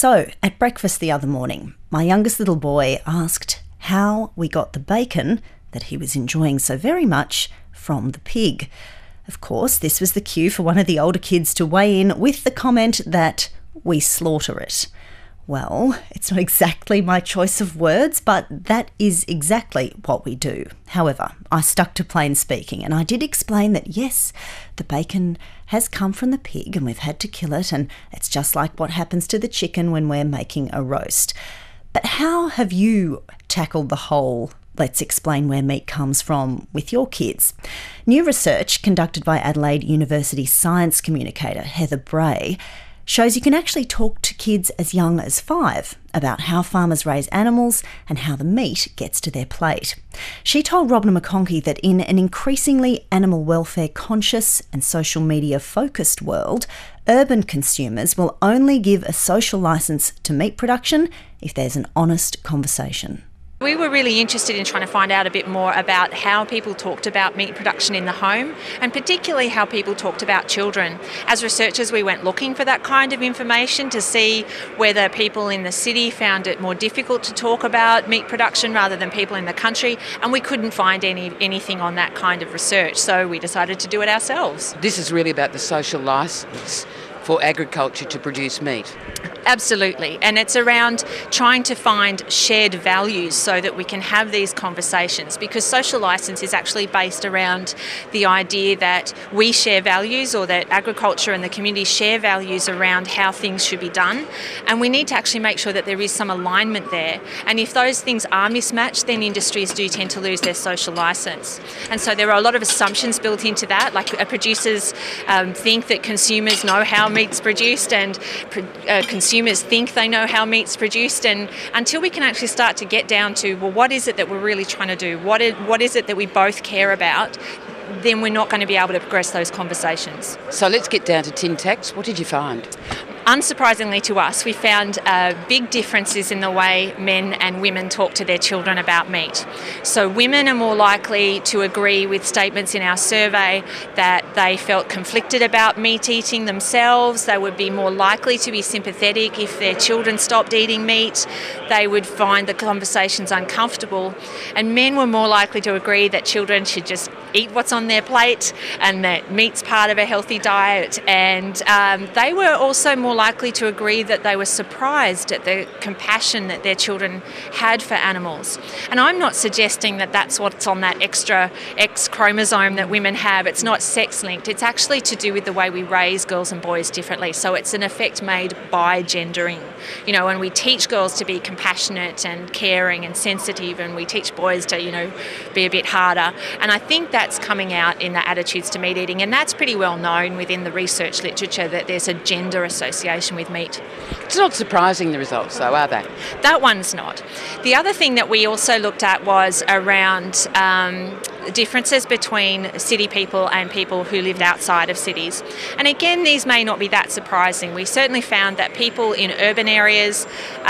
So, at breakfast the other morning, my youngest little boy asked how we got the bacon that he was enjoying so very much from the pig. Of course, this was the cue for one of the older kids to weigh in with the comment that we slaughter it. Well, it's not exactly my choice of words, but that is exactly what we do. However, I stuck to plain speaking, and I did explain that yes, the bacon has come from the pig and we've had to kill it, and it's just like what happens to the chicken when we're making a roast. But how have you tackled the whole let's explain where meat comes from with your kids? New research conducted by Adelaide University science communicator Heather Bray shows you can actually talk to kids as young as 5 about how farmers raise animals and how the meat gets to their plate. She told Robin McConkie that in an increasingly animal welfare conscious and social media focused world, urban consumers will only give a social licence to meat production if there's an honest conversation. We were really interested in trying to find out a bit more about how people talked about meat production in the home, and particularly how people talked about children. As researchers, we went looking for that kind of information to see whether people in the city found it more difficult to talk about meat production rather than people in the country, and we couldn't find anything on that kind of research, so we decided to do it ourselves. This is really about the social licence for agriculture to produce meat. Absolutely, and it's around trying to find shared values so that we can have these conversations, because social licence is actually based around the idea that we share values, or that agriculture and the community share values around how things should be done, and we need to actually make sure that there is some alignment there. And if those things are mismatched, then industries do tend to lose their social licence. And so there are a lot of assumptions built into that, like producers think that consumers know how meat's produced, and consumers think they know how meat's produced, and until we can actually start to get down to, well, what is it that we're really trying to do? What is it that we both care about? Then we're not going to be able to progress those conversations. So let's get down to tin tacks. What did you find? Unsurprisingly to us, we found big differences in the way men and women talk to their children about meat. So women are more likely to agree with statements in our survey that they felt conflicted about meat eating themselves. They would be more likely to be sympathetic if their children stopped eating meat. They would find the conversations uncomfortable. And men were more likely to agree that children should just eat what's on their plate and that meat's part of a healthy diet. And they were also more likely to agree that they were surprised at the compassion that their children had for animals. And I'm not suggesting that that's what's on that extra X chromosome that women have. It's not sex linked. It's actually to do with the way we raise girls and boys differently. So it's an effect made by gendering. You know, and we teach girls to be compassionate and caring and sensitive, and we teach boys to, be a bit harder. And I think that's coming out in the attitudes to meat eating, and that's pretty well known within the research literature that there's a gender association with meat. It's not surprising, the results, though, are they? That one's not. The other thing that we also looked at was around differences between city people and people who lived outside of cities. And again, these may not be that surprising. We certainly found that people in urban areas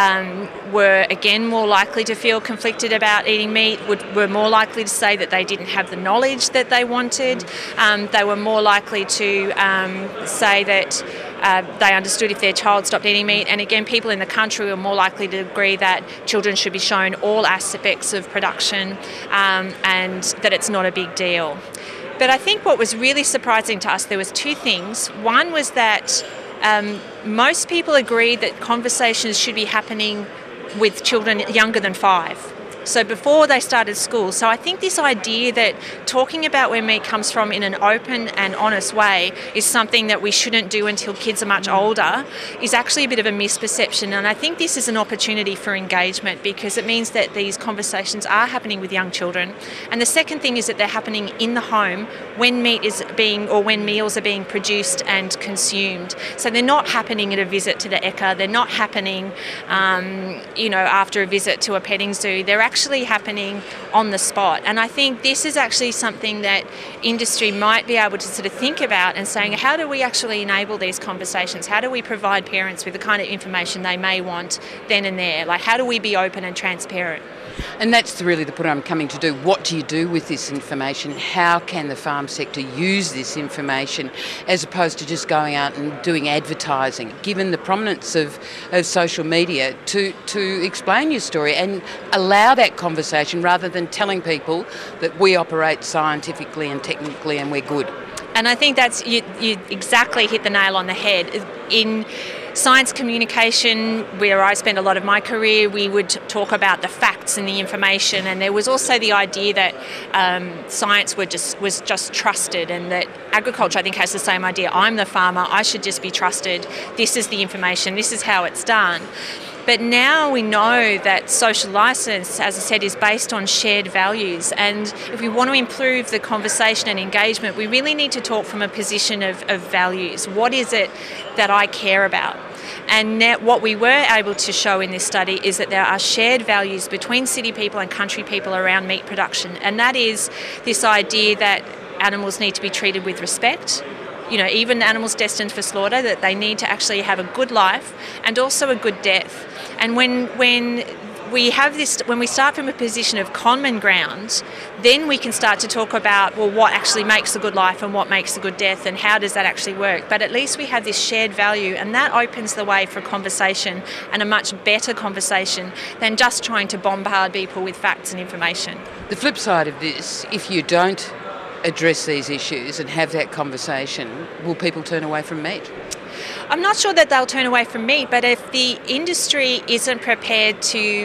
were again more likely to feel conflicted about eating meat, were more likely to say that they didn't have the knowledge that they wanted. They were more likely to say that they understood if their child stopped eating meat. And again, people in the country were more likely to agree that children should be shown all aspects of production and that it's not a big deal. But I think what was really surprising to us, there was two things. One was that most people agreed that conversations should be happening with children younger than 5. So before they started school. So I think this idea that talking about where meat comes from in an open and honest way is something that we shouldn't do until kids are much older is actually a bit of a misperception. And I think this is an opportunity for engagement, because it means that these conversations are happening with young children. And the second thing is that they're happening in the home when meat is being, or when meals are being produced and consumed. So they're not happening at a visit to the Ekka. They're not happening, after a visit to a petting zoo. They're actually happening on the spot. And I think this is actually something that industry might be able to sort of think about and saying, how do we actually enable these conversations? How do we provide parents with the kind of information they may want then and there? Like, how do we be open and transparent? And that's really the point I'm coming to do. What do you do with this information? How can the farm sector use this information as opposed to just going out and doing advertising, given the prominence of social media, to explain your story and allow that conversation rather than telling people that we operate scientifically and technically and we're good. And I think that's you exactly hit the nail on the head. In science communication, where I spent a lot of my career, we would talk about the facts and the information, and there was also the idea that science was just trusted, and that agriculture, I think, has the same idea. I'm the farmer, I should just be trusted. This is the information, this is how it's done. But now we know that social licence, as I said, is based on shared values. And if we want to improve the conversation and engagement, we really need to talk from a position of values. What is it that I care about? And what we were able to show in this study is that there are shared values between city people and country people around meat production. And that is this idea that animals need to be treated with respect. You know, even animals destined for slaughter, that they need to actually have a good life and also a good death. And when we have this, when we start from a position of common ground, then we can start to talk about, well, what actually makes a good life and what makes a good death and how does that actually work. But at least we have this shared value, and that opens the way for conversation, and a much better conversation than just trying to bombard people with facts and information. The flip side of this, if you don't address these issues and have that conversation, will people turn away from meat? I'm not sure that they'll turn away from meat, but if the industry isn't prepared to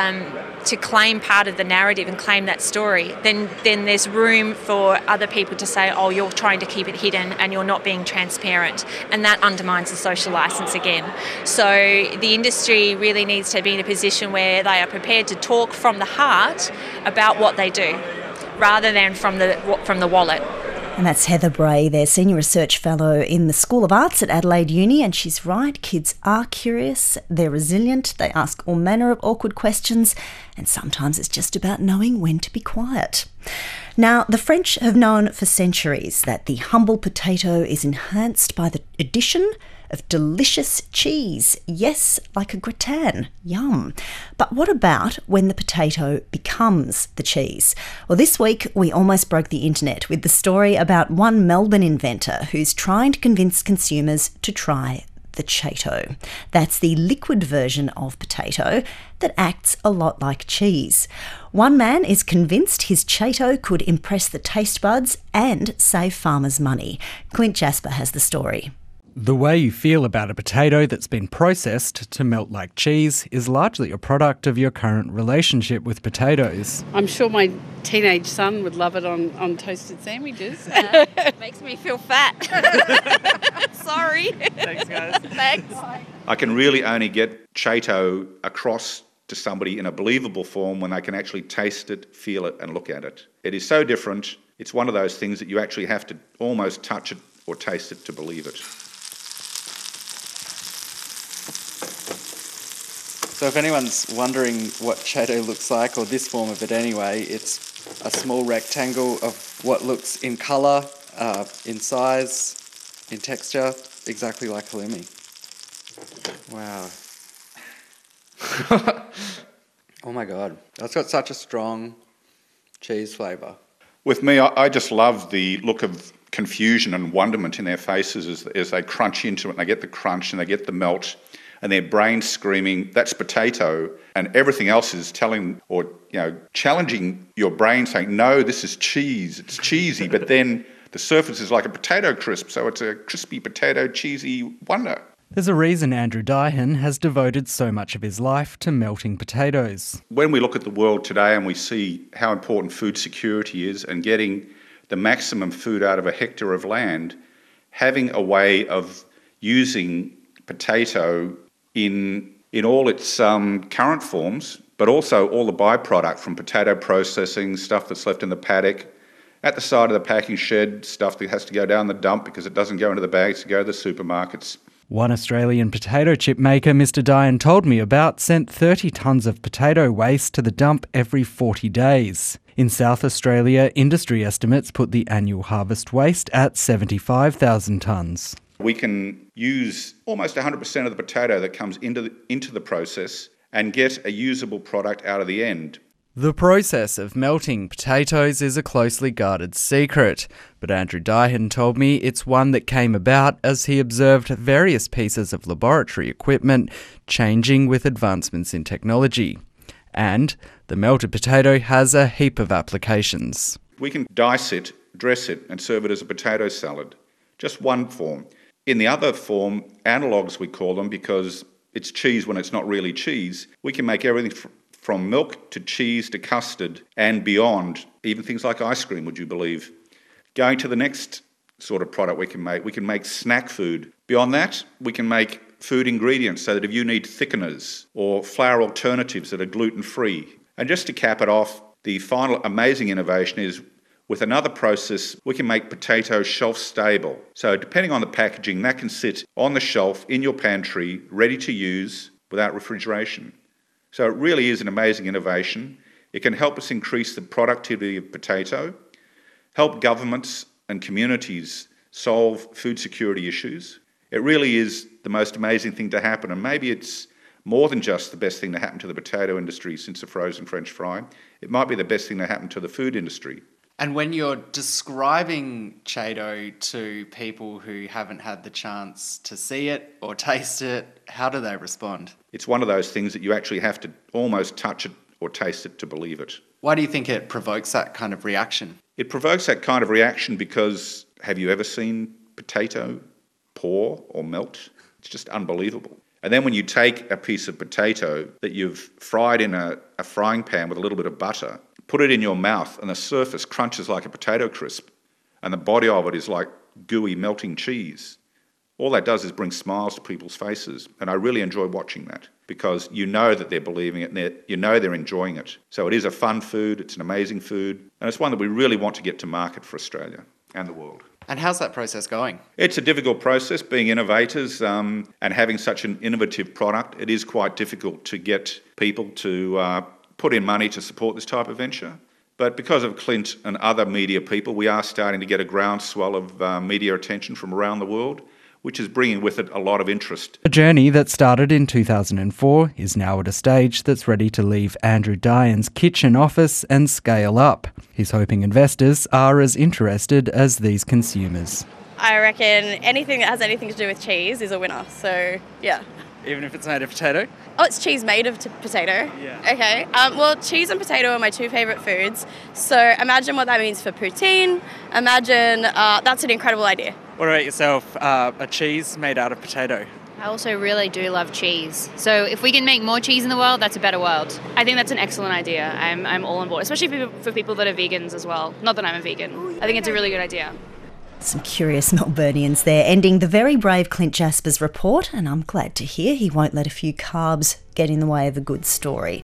claim part of the narrative and claim that story, then there's room for other people to say, oh, you're trying to keep it hidden and you're not being transparent, and that undermines the social licence again. So the industry really needs to be in a position where they are prepared to talk from the heart about what they do, rather than from the wallet. And that's Heather Bray, their Senior Research Fellow in the School of Arts at Adelaide Uni, and she's right, kids are curious, they're resilient, they ask all manner of awkward questions, and sometimes it's just about knowing when to be quiet. Now, the French have known for centuries that the humble potato is enhanced by the addition of delicious cheese. Yes, like a gratin. Yum. But what about when the potato becomes the cheese? Well, this week we almost broke the internet with the story about one Melbourne inventor who's trying to convince consumers to try the Chateau. That's the liquid version of potato that acts a lot like cheese. One man is convinced his Chateau could impress the taste buds and save farmers money. Clint Jasper has the story. The way you feel about a potato that's been processed to melt like cheese is largely a product of your current relationship with potatoes. I'm sure my teenage son would love it on toasted sandwiches. Makes me feel fat. Sorry. Thanks, guys. Thanks. I can really only get Chateau across to somebody in a believable form when they can actually taste it, feel it and look at it. It is so different. It's one of those things that you actually have to almost touch it or taste it to believe it. So if anyone's wondering what Chateau looks like, or this form of it anyway, it's a small rectangle of what looks in colour, in size, in texture, exactly like halloumi. Wow. Oh my God, that's got such a strong cheese flavour. With me, I just love the look of confusion and wonderment in their faces as they crunch into it and they get the crunch and they get the melt. And their brain screaming, that's potato, and everything else is telling or challenging your brain, saying, no, this is cheese, it's cheesy, but then the surface is like a potato crisp, so it's a crispy potato cheesy wonder. There's a reason Andrew Dyhan has devoted so much of his life to melting potatoes. When we look at the world today and we see how important food security is and getting the maximum food out of a hectare of land, having a way of using potato in all its current forms, but also all the byproduct from potato processing, stuff that's left in the paddock, at the side of the packing shed, stuff that has to go down the dump because it doesn't go into the bags to go to the supermarkets. One Australian potato chip maker Mr Dyan told me about sent 30 tonnes of potato waste to the dump every 40 days. In South Australia, industry estimates put the annual harvest waste at 75,000 tonnes. We can use almost 100% of the potato that comes into the process and get a usable product out of the end. The process of melting potatoes is a closely guarded secret, but Andrew Dyan told me it's one that came about as he observed various pieces of laboratory equipment changing with advancements in technology. And the melted potato has a heap of applications. We can dice it, dress it, and serve it as a potato salad. Just one form. In the other form, analogues we call them because it's cheese when it's not really cheese, we can make everything from milk to cheese to custard and beyond, even things like ice cream, would you believe. Going to the next sort of product we can make snack food. Beyond that, we can make food ingredients so that if you need thickeners or flour alternatives that are gluten-free. And just to cap it off, the final amazing innovation is with another process, we can make potatoes shelf-stable. So depending on the packaging, that can sit on the shelf in your pantry, ready to use without refrigeration. So it really is an amazing innovation. It can help us increase the productivity of potato, help governments and communities solve food security issues. It really is the most amazing thing to happen, and maybe it's more than just the best thing to happen to the potato industry since the frozen French fry. It might be the best thing to happen to the food industry. And when you're describing Chato to people who haven't had the chance to see it or taste it, how do they respond? It's one of those things that you actually have to almost touch it or taste it to believe it. Why do you think it provokes that kind of reaction? It provokes that kind of reaction because have you ever seen potato pour or melt? It's just unbelievable. And then when you take a piece of potato that you've fried in a frying pan with a little bit of butter, put it in your mouth and the surface crunches like a potato crisp and the body of it is like gooey melting cheese. All that does is bring smiles to people's faces, and I really enjoy watching that because you know that they're believing it and you know they're enjoying it. So it is a fun food, it's an amazing food, and it's one that we really want to get to market for Australia and the world. And how's that process going? It's a difficult process, being innovators and having such an innovative product. It is quite difficult to get people to put in money to support this type of venture. But because of Clint and other media people, we are starting to get a groundswell of media attention from around the world, which is bringing with it a lot of interest. A journey that started in 2004 is now at a stage that's ready to leave Andrew Dyan's kitchen office and scale up. He's hoping investors are as interested as these consumers. I reckon anything that has anything to do with cheese is a winner, so yeah. Even if it's made of potato? Oh, it's cheese made of potato? Yeah. Okay. Well, cheese and potato are my two favourite foods, so imagine what that means for poutine. Imagine that's an incredible idea. What about yourself? A cheese made out of potato? I also really do love cheese. So if we can make more cheese in the world, that's a better world. I think that's an excellent idea. I'm all on board, especially for people that are vegans as well. Not that I'm a vegan. I think it's a really good idea. Some curious Melburnians there, ending the very brave Clint Jasper's report, and I'm glad to hear he won't let a few carbs get in the way of a good story.